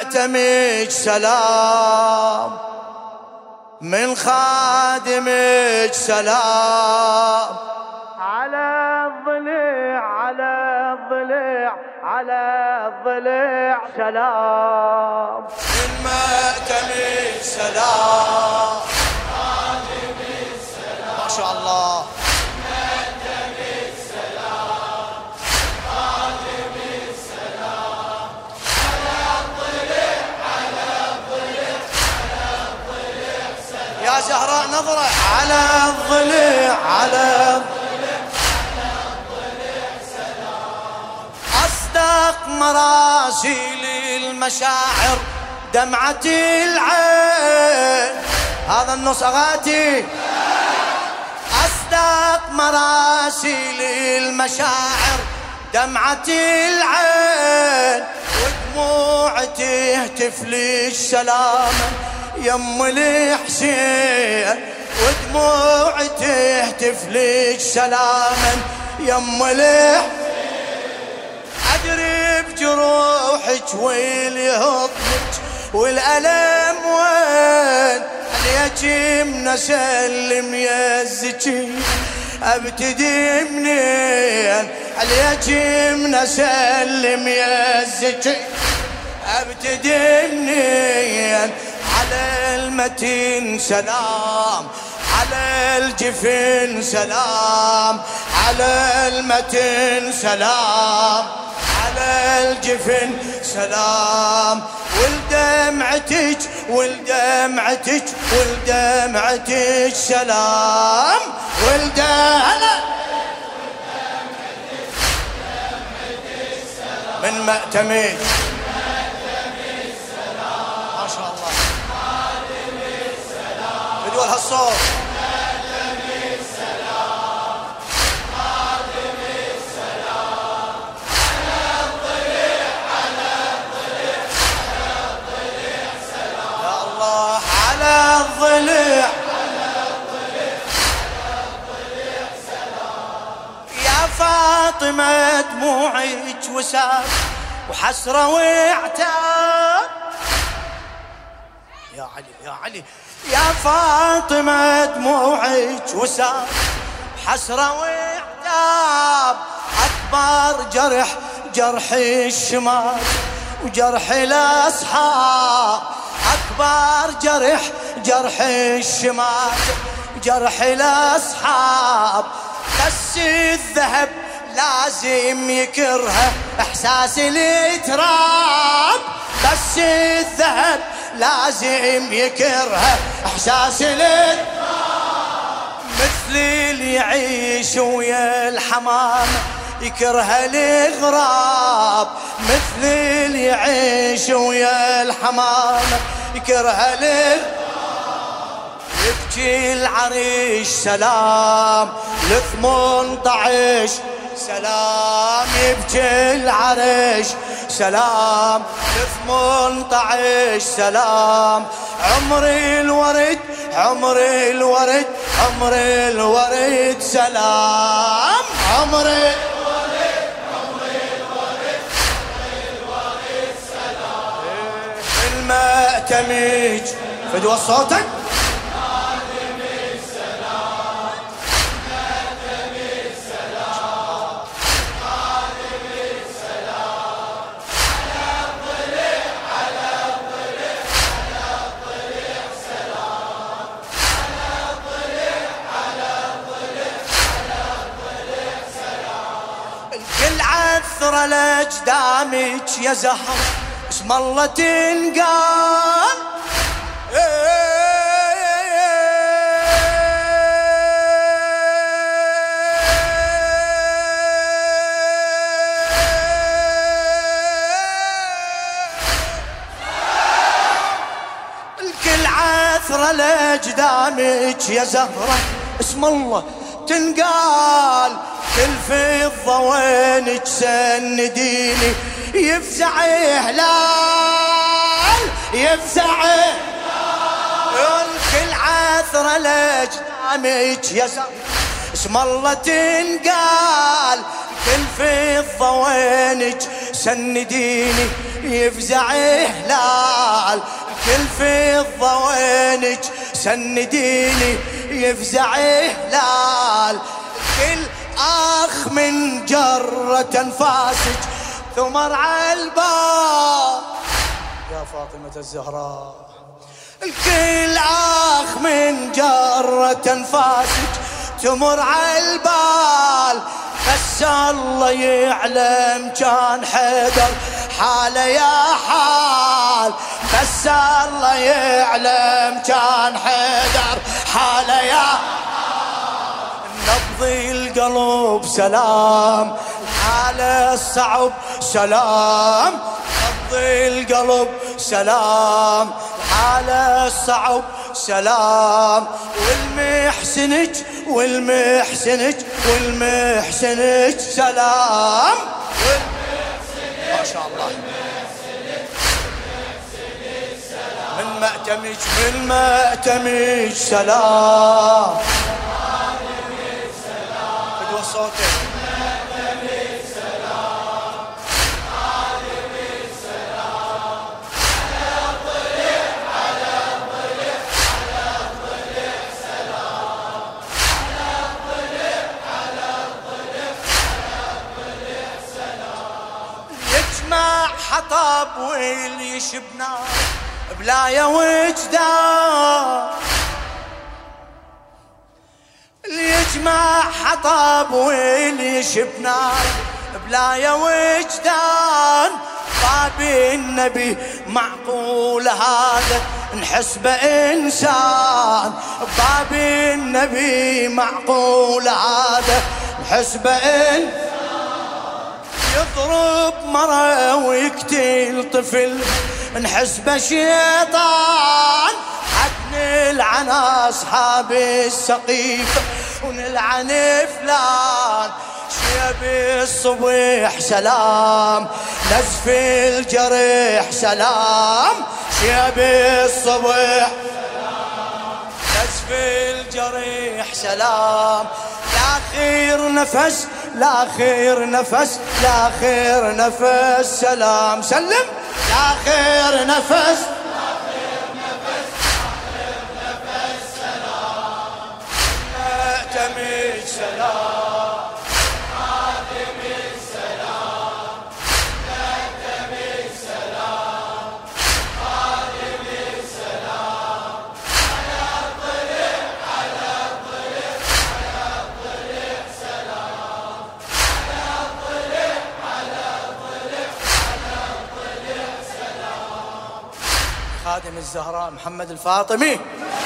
مأتمك سلام، من خادمك سلام، على الضلع على الضلع على الضلع سلام، من مأتمك سلام، ما شاء الله. يا زهراء نظرة على الضلع على أصدق مراسيل المشاعر دمعة العين. هذا النص أغاتي. أصدق مراسيل المشاعر دمعة العين، ودموع تهتف للسلامة يم الحسين، ودموع تهتف للسلامة يم الحسين. أدري بجروحك واليهضمك والألم وين، اليتيم نسلم يا الزكي ابتدي منين، اليتيم نسلم يا الزكي ابتدي منين. على المتين سلام، على الجفن سلام، على المتين سلام، على الجفن سلام. والدمعتك والدمعتك والدمعتك سلام، من مأتمك ما شاء الله. بدول هالصوت على الضلع يا فاطمة دموعك وساب وحسرة وعتاب. يا علي يا علي يا فاطمة دموعك وساب حسرة وعتاب. أكبر جرح جرح الشمال وجرح الأصحاب، أكبر جرح جرح الشمال جرح الأصحاب. بس الذهب لازم يكرهه إحساس التراب، بس الذهب لازم يكرهه إحساس التراب. مثل اللي يعيش ويا الحمام يكره الغراب، مثل اللي يعيش ويا الحمام يكره الغراب. يبكي العريش سلام ل18 سلام، يبكي العريش سلام ل18 سلام. عمري الورد عمري الورد عمري الورد سلام، عمري المأتمج فدوى صوتك. الكل عثر لأجدامك يا زهر اسم الله تنقال. الكل عثر لأجدامك يا زهرة اسم الله تنقال. كل فضة وينك سنديني يفزع هلال يفزع الكل عثرة لأجدامك يا زهرة اسم الله تنقال. كل فضة وينك سنديني يفزع هلال، كل فضة وينك سنديني يفزع هلال، كل آخ من جرة أنفاسك ثمر عالباب يا فاطمة الزهراء، الكل آخ من جرة أنفاسك تمر عالبال، بس الله يعلم كان حيدر حاله يا حال، بس الله يعلم كان حيدر حاله يا حال، نبض القلب سلام حاله الصعب سلام، نبض القلب سلام حاله الصعب سلام، والمحسنك والمحسنك والمحسنك سلام، ما شاء الله من مأتمك من مأتمك سلام، فدوى صوتك حطب واللي يشبنا بلايا وجدان، اللي يجمع حطب واللي يشبنا بلايا وجدان، باب النبي معقول هذا نحسبه إنسان، باب النبي معقول هذا نحسبه إنسان، يضرب مرة ويقتل طفل نحسبه شيطان، حد نلعن أصحاب السقيفة ونلعن فلان، شيب الصبح سلام نزف الجريح سلام، شيب الصبح نزف الجريح سلام، لآخر نفس لآخر نفس لآخر نفس سلام، سلم لآخر نفس سلام، مأتمك سلام خادمك سلام، مأتمك سلام خادمك سلام، على الضلع على الضلع على الضلع سلام، على الضلع على الضلع على الضلع سلام، خادم الزهراء محمد الفاطمي.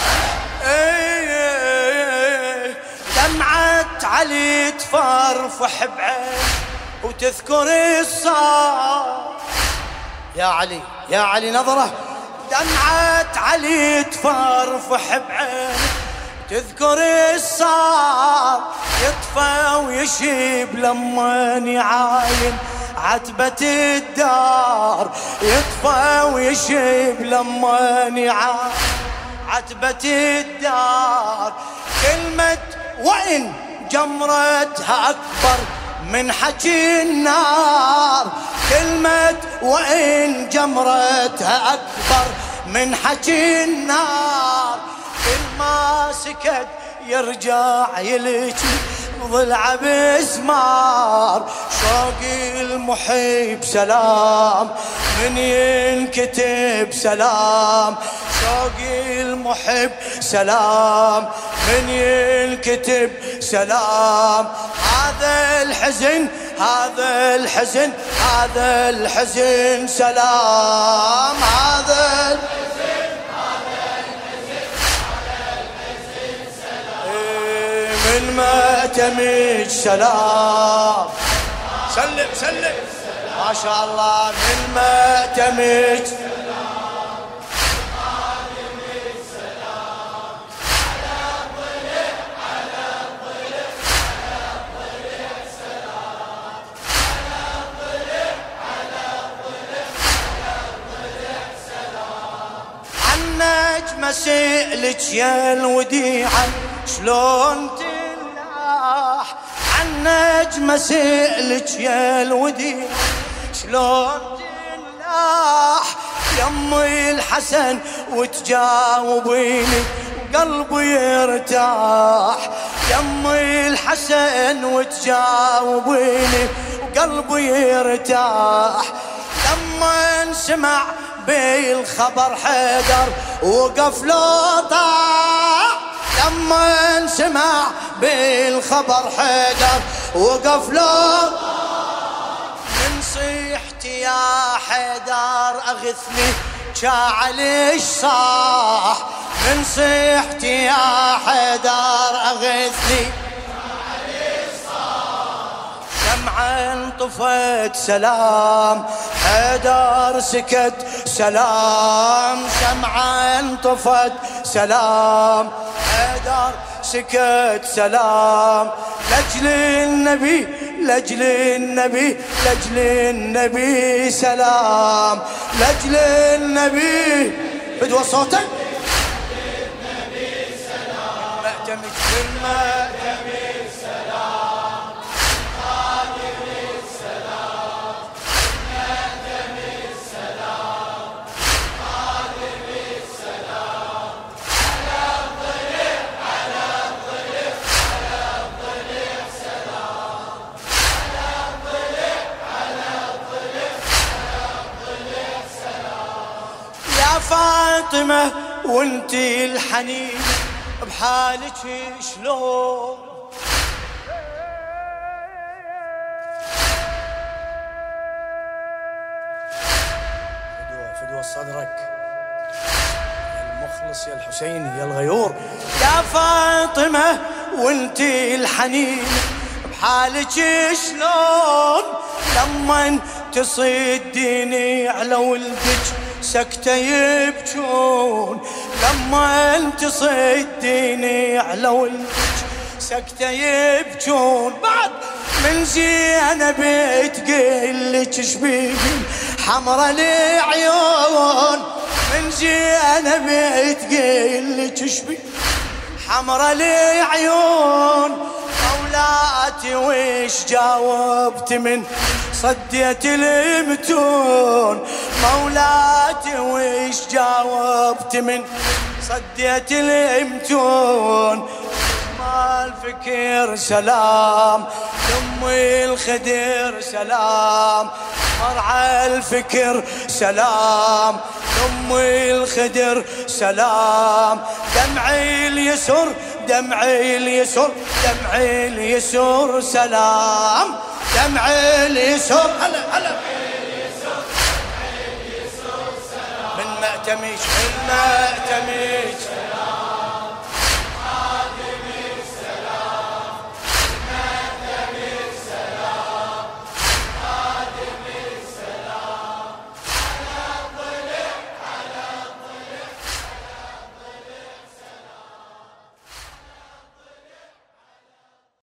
دمعة علي تفرفح بعين وتذكر الصار، يا علي يا علي نظرة، دمعة علي تفرفح بعين تذكر الصار، يطفى ويشيب لما يعاين عتبة الدار، يطفى ويشيب لما يعاين عتبة الدار، كلمة وإن جمرتها أكبر من حكي النار، كلمة وإن جمرتها أكبر من حكي النار، كل ما سكت يرجع يلجي ضلع بسمار، شوقي المحب سلام من ينكتب سلام، شوقي المحب سلام من ينكتب سلام، هذا الحزن هذا الحزن هذا الحزن سلام، هذا الحزن هذا الحزن هذا الحزن سلام، من مأتمك سلام، سلم سلم ما شاء الله، من مأتمك مسئلك يا الوديعة شلون تلاح، عن النجمة سئلك يا الوديع شلون تنلاح يمي الحسن وتجاوبيني قلبي يرتاح يمي الحسن وتجاوبيني وقلبي يرتاح لما انسمع بالخبر حيدر وقف له طاح لما انسمع بالخبر حيدر وقف له من صيحتي يا حيدر اغثني شاعليش صاح من صيحتي يا حيدر اغثني شاعليش صاح شمعة انطفت سلام حيدر سكت سلام شمعة انطفت سلام حيدر سكت سلام لأجل النبي لأجل النبي لأجل النبي سلام لأجل النبي بدو صوتك للنبي سلام مأتمك بالمأتمك سلام خادم السلام مأتمك سلام خادم السلام على الضلع على الضلع على الضلع سلام على الضلع على الضلع على الضلع سلام يا فاطمة وانتي الحنين بحالك شلون فدوى صدرك يا المخلص يا الحسين يا الغيور يا فاطمة وانتي الحنين بحالك شلون لما تصديني على ولدك سكتة يبكون لما تصديني على ولدك سكتة يبكون بعد من زينب تقلك شبيبي حمرا العيون من زينب تقلك شبيبي حمرا العيون مولاتي وش جاوبت من صديت المتون مولاتي وش جاوبت من صديت المتون ما الفكر سلام يمي الخدر سلام مرعى الفكر سلام يمي الخدر سلام دمعي اليسر دمعي اليسر دمعي اليسر سلام دمعي اليسر هلا هلا من مأتمش من مأتمش